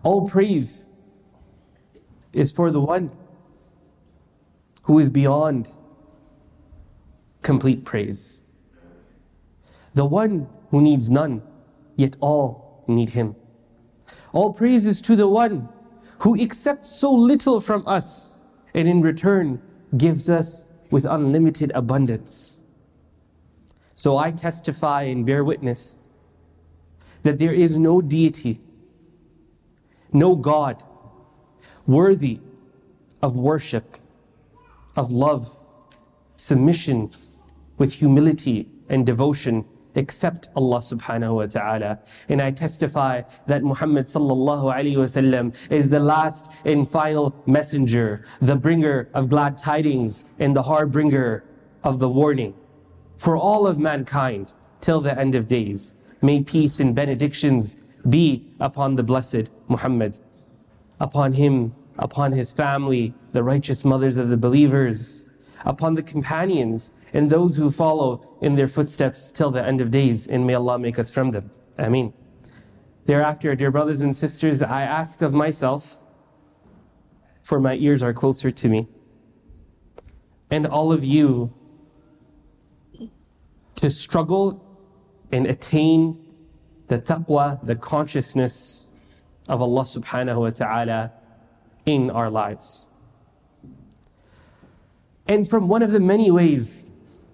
All praise is for the one who is beyond complete praise. The one who needs none, yet all need him. All praise is to the one who accepts so little from us and in return gives us with unlimited abundance. So I testify and bear witness that there is no deity, no God worthy of worship, of love, submission, with humility and devotion except Allah subhanahu wa ta'ala. And I testify that Muhammad sallallahu alayhi wa sallam is the last and final messenger, the bringer of glad tidings and the harbinger of the warning for all of mankind till the end of days. May peace and benedictions be upon the blessed Muhammad, upon him, upon his family, the righteous mothers of the believers, upon the companions and those who follow in their footsteps till the end of days, and may Allah make us from them. Ameen. Thereafter, dear brothers and sisters, I ask of myself, for my ears are closer to me, and all of you to struggle and attain the taqwa, the consciousness of Allah subhanahu wa ta'ala in our lives. And from one of the many ways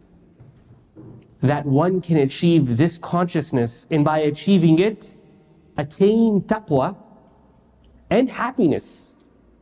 that one can achieve this consciousness, and by achieving it, attain taqwa and happiness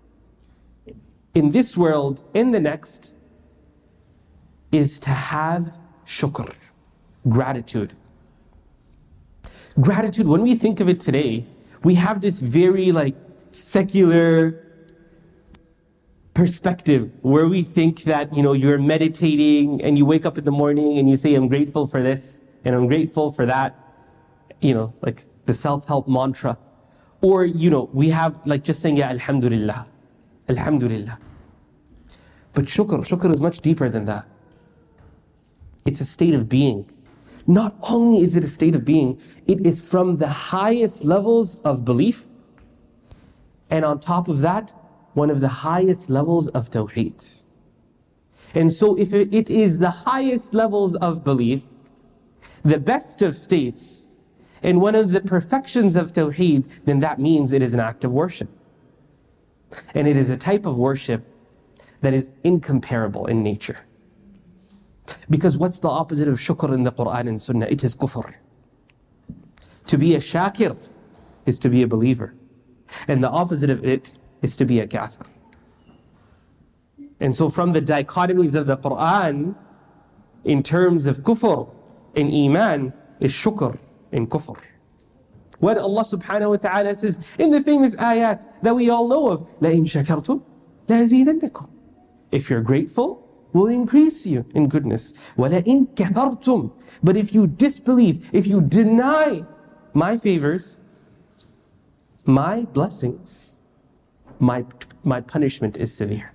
in this world, in the next, is to have shukr, gratitude. Gratitude, when we think of it today, we have this very secular perspective where we think that, you're meditating and you wake up in the morning and you say, I'm grateful for this and I'm grateful for that, like the self-help mantra. Or, we have just saying, yeah, alhamdulillah, alhamdulillah. But shukr is much deeper than that. It's a state of being. Not only is it a state of being, it is from the highest levels of belief, and on top of that, one of the highest levels of tawheed. And so if it is the highest levels of belief, the best of states, and one of the perfections of tawheed, then that means it is an act of worship. And it is a type of worship that is incomparable in nature. Because what's the opposite of shukr in the Quran and Sunnah? It is kufr. To be a shakir is to be a believer. And the opposite of it is to be a kafir. And so from the dichotomies of the Quran, in terms of kufr and iman, is shukr and kufr. When Allah subhanahu wa ta'ala says in the famous ayat that we all know of, لَإِن شَكَرْتُمْ لَأَزِيدَنَّكُمْ. If you're grateful, we'll increase you in goodness. وَلَئِن كَفَرْتُمْ. But if you disbelieve, if you deny my favors, my blessings, my punishment is severe.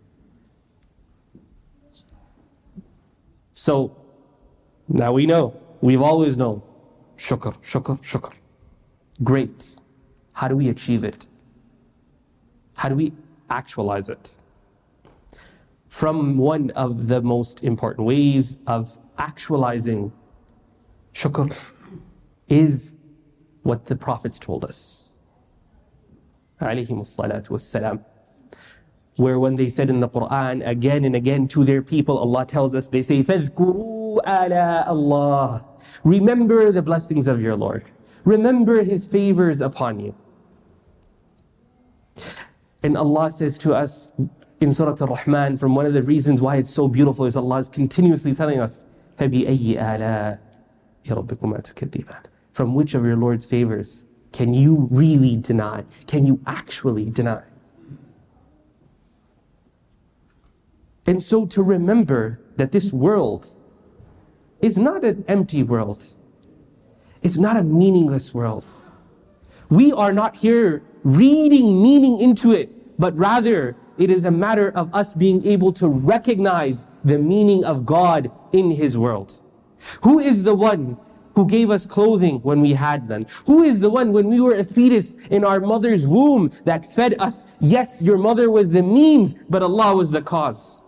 So, now we know, we've always known, shukr, shukr, shukr. Great. How do we achieve it? How do we actualize it? From one of the most important ways of actualizing shukr is what the prophets told us, alayhimus salatu wassalam, where when they said in the Quran again and again to their people, Allah tells us, they say, فَاذْكُرُوا آلَاءَ اللَّهِ. Remember the blessings of your Lord. Remember His favors upon you. And Allah says to us in Surah Ar-Rahman, from one of the reasons why it's so beautiful is Allah is continuously telling us, فَبِأَيِّ آلَاءِ رَبِّكُمَا تُكَذِّبَانِ. From which of your Lord's favors can you really deny? Can you actually deny? And so to remember that this world is not an empty world. It's not a meaningless world. We are not here reading meaning into it, but rather it is a matter of us being able to recognize the meaning of God in His world. Who is the one who gave us clothing when we had none? Who is the one when we were a fetus in our mother's womb that fed us? Yes, your mother was the means, but Allah was the cause.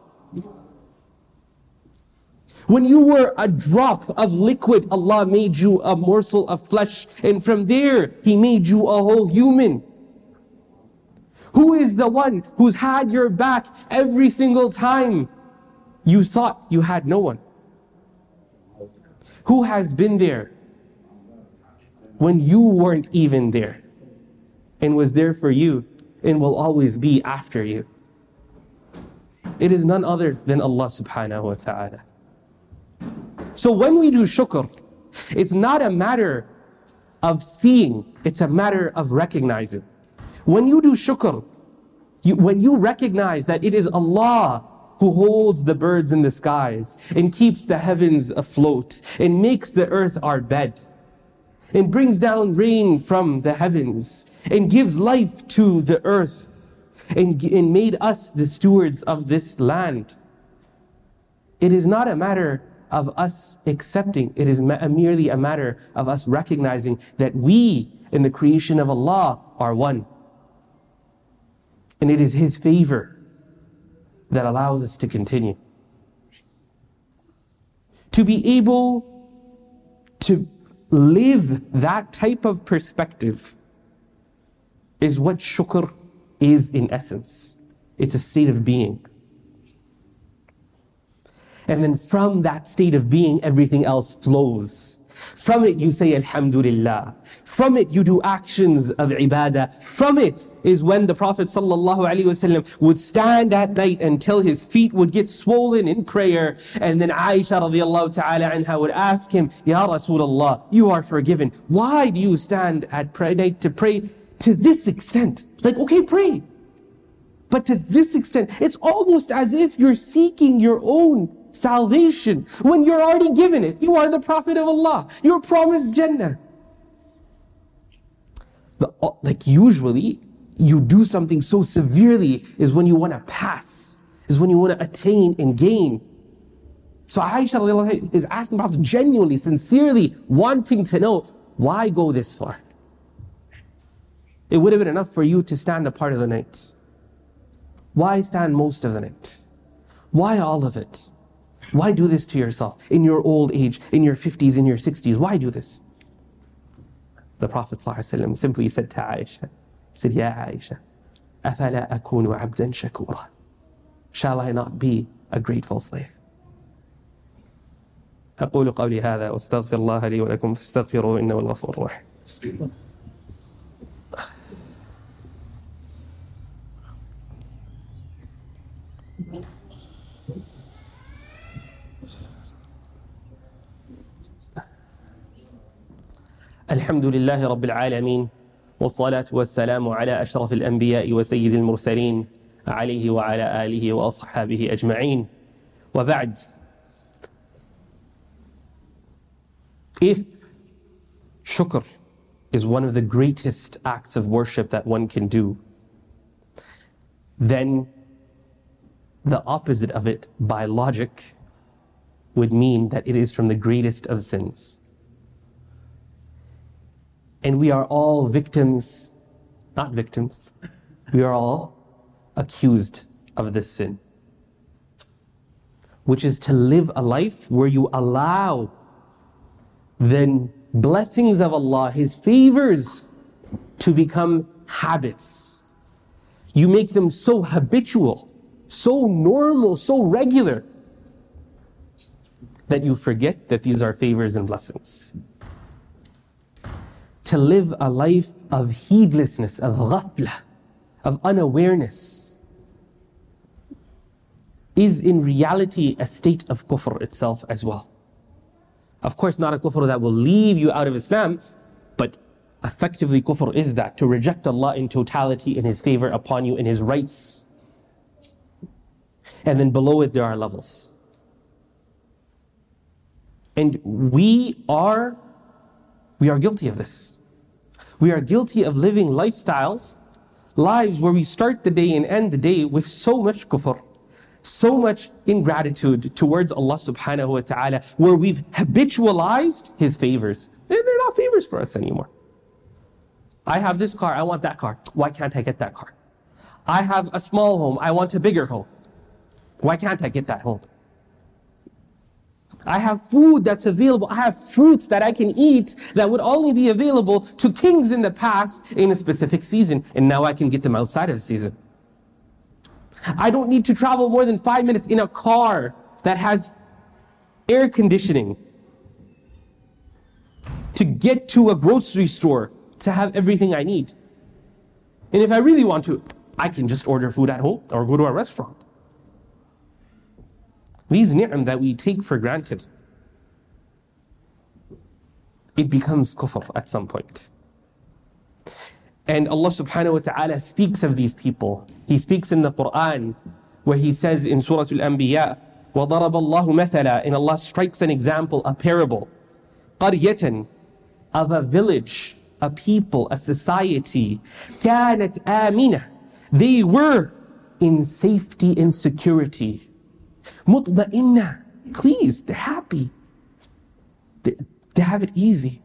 When you were a drop of liquid, Allah made you a morsel of flesh, and from there, He made you a whole human. Who is the one who's had your back every single time you thought you had no one? Who has been there when you weren't even there, and was there for you and will always be after you? It is none other than Allah subhanahu wa ta'ala. So when we do shukr, it's not a matter of seeing, it's a matter of recognizing. When you do shukr, when you recognize that it is Allah who holds the birds in the skies and keeps the heavens afloat and makes the earth our bed and brings down rain from the heavens and gives life to the earth and made us the stewards of this land. It is not a matter of us accepting, it is merely a matter of us recognizing that we in the creation of Allah are one. And it is His favor that allows us to continue. To be able to live that type of perspective is what shukr is in essence. It's a state of being. And then from that state of being, everything else flows. From it you say Alhamdulillah. From it you do actions of ibadah. From it is when the Prophet ﷺ would stand at night until his feet would get swollen in prayer. And then Aisha radiallahu ta'ala anha would ask him, Ya Rasulullah, you are forgiven. Why do you stand at night to pray to this extent? Like, okay, pray. But to this extent, it's almost as if you're seeking your own salvation when you're already given it. You are the Prophet of Allah. You're promised Jannah. Like usually, you do something so severely is when you want to pass, is when you want to attain and gain. So Aisha is asking the Prophet genuinely, sincerely, wanting to know, why go this far? It would have been enough for you to stand a part of the night. Why stand most of the night? Why all of it? Why do this to yourself in your old age, in your 50s, in your 60s? Why do this? The Prophet ﷺ simply said to Aisha, he said, Ya Aisha, أَفَلَا أَكُونُ عَبْدًا شَكُورًا? Shall I not be a grateful slave? أقول قولي هذا واستغفر الله لي ولكم فاستغفروه إنه الغفور الرحيم. الحمد لله رب العالمين والصلاة والسلام على أشرف الأنبياء وسيد المرسلين عليه وعلى آله وأصحابه أجمعين وبعد. If shukr is one of the greatest acts of worship that one can do, then the opposite of it by logic would mean that it is from the greatest of sins. And we are all victims, not victims, we are all accused of this sin, which is to live a life where you allow the blessings of Allah, His favors, to become habits. You make them so habitual, so normal, so regular, that you forget that these are favors and blessings. To live a life of heedlessness, of ghafla, of unawareness, is in reality a state of kufr itself as well. Of course, not a kufr that will leave you out of Islam, but effectively kufr is that, to reject Allah in totality, in His favor upon you, in His rights. And then below it there are levels. And we are guilty of this. We are guilty of living lifestyles, lives where we start the day and end the day with so much kufr, so much ingratitude towards Allah subhanahu wa ta'ala, where we've habitualized His favors. They're not favors for us anymore. I have this car, I want that car. Why can't I get that car? I have a small home, I want a bigger home. Why can't I get that home? I have food that's available. I have fruits that I can eat that would only be available to kings in the past in a specific season. And now I can get them outside of the season. I don't need to travel more than 5 minutes in a car that has air conditioning to get to a grocery store to have everything I need. And if I really want to, I can just order food at home or go to a restaurant. These ni'am that we take for granted, it becomes kufr at some point. And Allah subhanahu wa ta'ala speaks of these people. He speaks in the Quran where He says in Surah Al-Anbiya, وَضَرَبَ اللَّهُ مَثَلًا, and Allah strikes an example, a parable, قَرْيَةً, of a village, a people, a society, كَانَتْ آمِنَةً, they were in safety and security. مطمئنة, pleased, they're happy. They have it easy.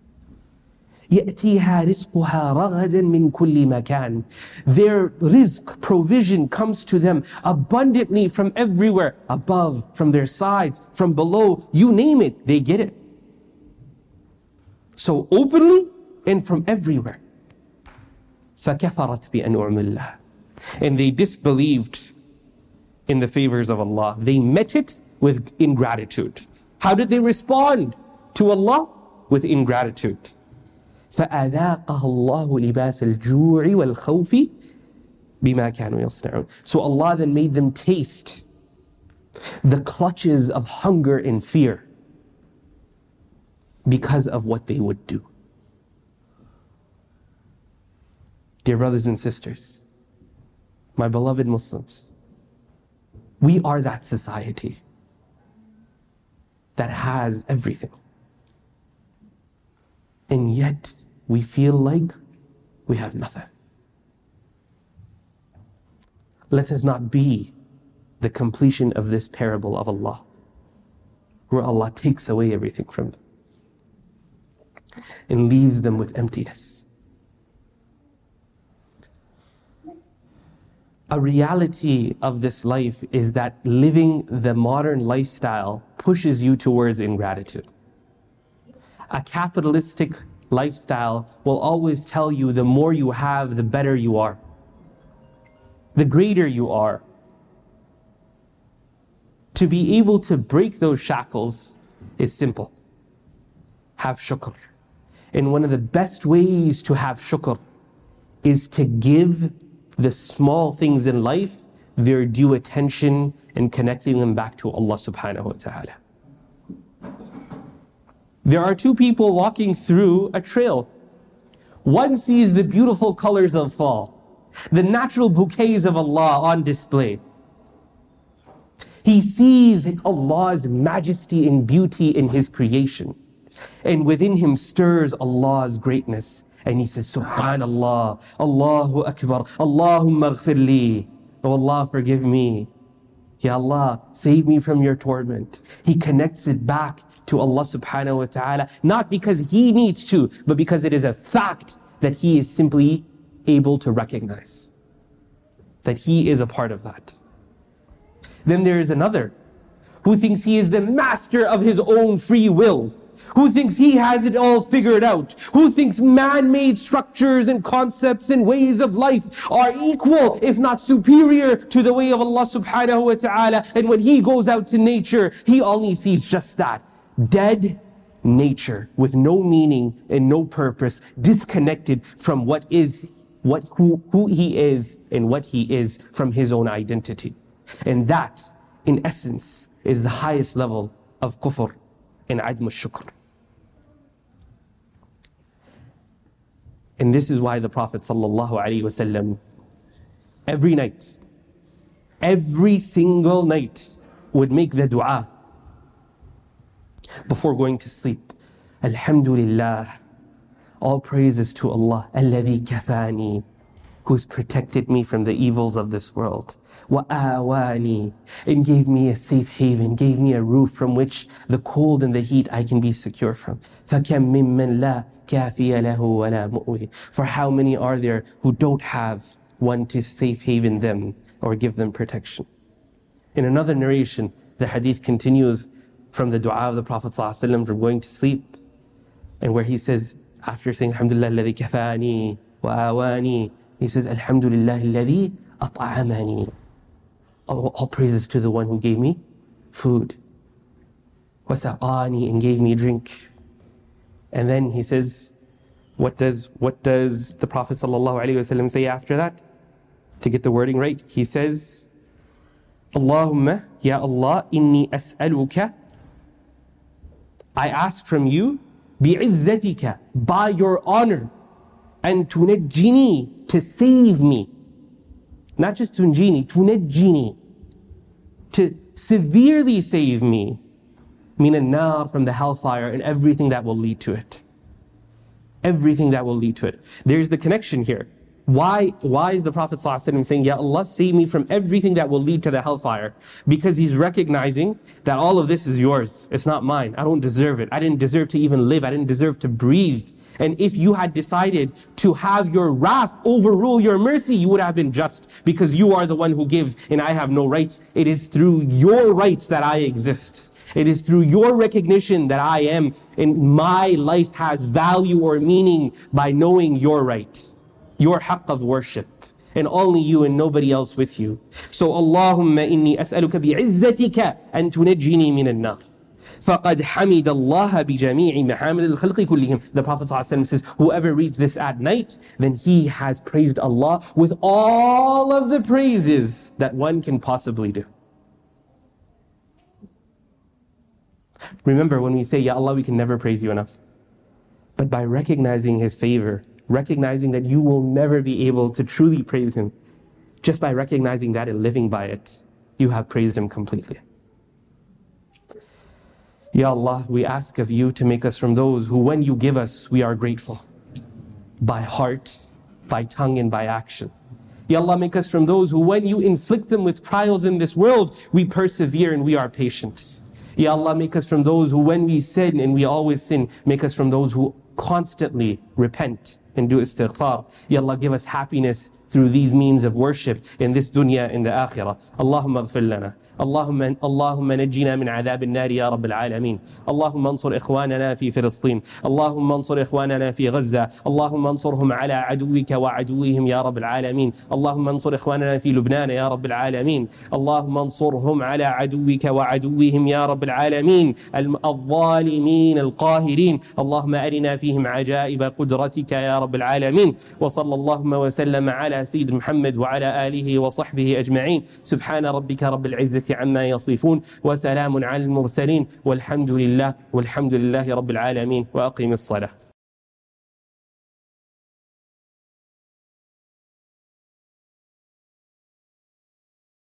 يأتيها رزقها رغدا من كل مكان. Their rizq, provision comes to them abundantly from everywhere, above, from their sides, from below, you name it, they get it. So openly and from everywhere. فكفرت بأنعم الله. And they disbelieved in the favors of Allah. They met it with ingratitude. How did they respond to Allah? With ingratitude. فَأَذَاقَهَا اللَّهُ لِبَاسَ الْجُوعِ وَالْخَوْفِ بِمَا كَانُوا يَصْنَعُونَ. So Allah then made them taste the clutches of hunger and fear because of what they would do. Dear brothers and sisters, my beloved Muslims, we are that society that has everything. And yet, we feel like we have nothing. Let us not be the completion of this parable of Allah, where Allah takes away everything from them and leaves them with emptiness. A reality of this life is that living the modern lifestyle pushes you towards ingratitude. A capitalistic lifestyle will always tell you the more you have, the better you are, the greater you are. To be able to break those shackles is simple. Have shukr. And one of the best ways to have shukr is to give the small things in life their due attention and connecting them back to Allah subhanahu wa ta'ala. There are two people walking through a trail. One sees the beautiful colors of fall, the natural bouquets of Allah on display. He sees Allah's majesty and beauty in His creation. And within him stirs Allah's greatness. And he says, Subhanallah, Allahu Akbar, Allahumma ghfir li. Oh Allah, forgive me. Ya Allah, save me from your torment. He connects it back to Allah subhanahu wa ta'ala, not because he needs to, but because it is a fact that he is simply able to recognize that he is a part of that. Then there is another who thinks he is the master of his own free will, who thinks he has it all figured out, who thinks man-made structures and concepts and ways of life are equal, if not superior, to the way of Allah subhanahu wa ta'ala. And when he goes out to nature, he only sees just that. Dead nature with no meaning and no purpose, disconnected from who he is and what he is from his own identity. And that, in essence, is the highest level of kufr and adm al-shukr. And this is why the Prophet ﷺ, every night, every single night, would make the dua before going to sleep. Alhamdulillah, all praises to Allah, alladhi kafani, who has protected me from the evils of this world. وَآوَانِي, and gave me a safe haven, gave me a roof from which the cold and the heat I can be secure from. فَكَمْ مِمَّنْ لَا كَافِيَ لَهُ وَلَا مُؤْوِي. For how many are there who don't have one to safe haven them or give them protection? In another narration, the hadith continues from the dua of the Prophet ﷺ from going to sleep, and where he says, after saying Alhamdulillah alladhi kafani wa awani, he says Alhamdulillah alladhi at'amani. All praises to the one who gave me food, wa saqani, and gave me drink. And then he says, what does the Prophet ﷺ say after that? To get the wording right, he says, Allahumma, Ya Allah, inni as'aluka, I ask from you, bi'izzatika, by your honor, and tunajjini, to save me. Not just tunjini, tunajjini, to severely save me, minan nar, from the hellfire and everything that will lead to it. Everything that will lead to it. There's the connection here. Why is the Prophet ﷺ saying, Ya Allah, save me from everything that will lead to the hellfire? Because he's recognizing that all of this is yours. It's not mine. I don't deserve it. I didn't deserve to even live. I didn't deserve to breathe. And if you had decided to have your wrath overrule your mercy, you would have been just, because you are the one who gives and I have no rights. It is through your rights that I exist. It is through your recognition that I am, and my life has value or meaning by knowing your rights. Your haqq of worship, and only you and nobody else with you. So Allahumma inni as'aluka bi'izzatika an tunajjini min an-nar. فَقَدْ حَمِدَ اللَّهَ بِجَمِيعِ مَحَامِدِ الْخَلْقِ كُلِّهِمْ. The Prophet ﷺ says, whoever reads this at night, then he has praised Allah with all of the praises that one can possibly do. Remember, when we say, Ya Allah, we can never praise you enough. But by recognizing His favor, recognizing that you will never be able to truly praise Him, just by recognizing that and living by it, you have praised Him completely. Ya Allah, we ask of you to make us from those who, when you give us, we are grateful. By heart, by tongue, and by action. Ya Allah, make us from those who, when you inflict them with trials in this world, we persevere and we are patient. Ya Allah, make us from those who, when we sin, and we always sin, make us from those who constantly repent and do istighfar. Ya Allah, give us happiness through these means of worship in this dunya and the akhirah. Allahumma ighfir lana. اللهم نجنا من عذاب النار يا رب العالمين. اللهم انصر إخواننا في فلسطين. اللهم انصر إخواننا في غزة. اللهم انصرهم على عدوك وعدوهم يا رب العالمين. اللهم انصر إخواننا في لبنان يا رب العالمين. اللهم انصرهم على عدوك وعدوهم يا رب العالمين الظالمين القاهرين. اللهم أرنا فيهم عجائب قدرتك يا رب العالمين. وصلى اللهم وسلم على سيد محمد وعلى آله وصحبه أجمعين. سبحان ربك رب العزة عما يصفون وسلام على المرسلين والحمد لله رب العالمين. وأقم الصلاة.